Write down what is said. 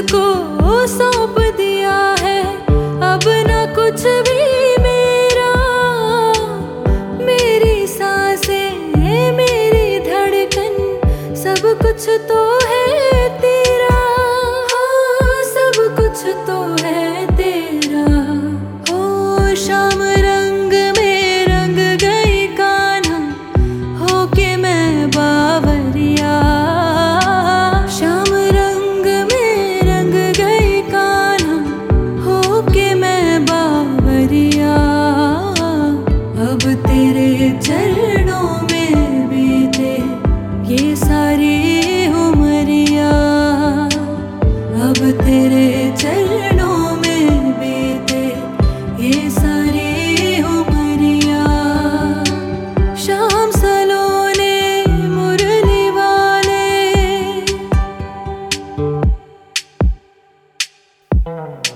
तुझको सौंप दिया है, अब ना कुछ भी मेरा। मेरी सांसें, मेरी धड़कन, सब कुछ तो है तेरा। हाँ, सब कुछ तो है तेरा। हो शाम रंग में रंग गई कान्हा, होके मैं बावरिया। शाम रंग में रंग गई कान्हा, होके मैं बावरिया। अब तेरे चरणों में बीते ये सारी उमरिया। अब तेरे चरणों में बीते ये सारी उमरिया। शाम सलोने मुरली वाले।